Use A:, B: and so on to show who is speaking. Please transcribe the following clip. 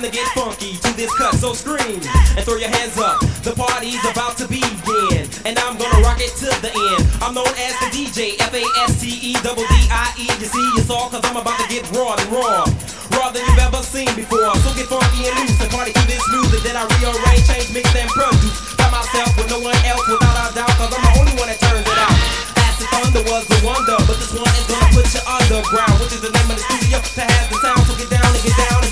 A: to get funky to this cut, so scream and throw your hands up. The party's about to begin, and I'm gonna rock it to the end. I'm known as the DJ, F-A-S-T-E-D-D-I-E. You see, it's all cause I'm about to get raw and raw. Raw than you've ever seen before. So get funky and loose and party to this music that I rearrange, change, mix, and produce. By myself with no one else, without a doubt, cause I'm the only one that turns it out. Acid Thunder was the wonder, but this one is gonna put you underground, which is the name of the studio to have the sound. So get down and get down and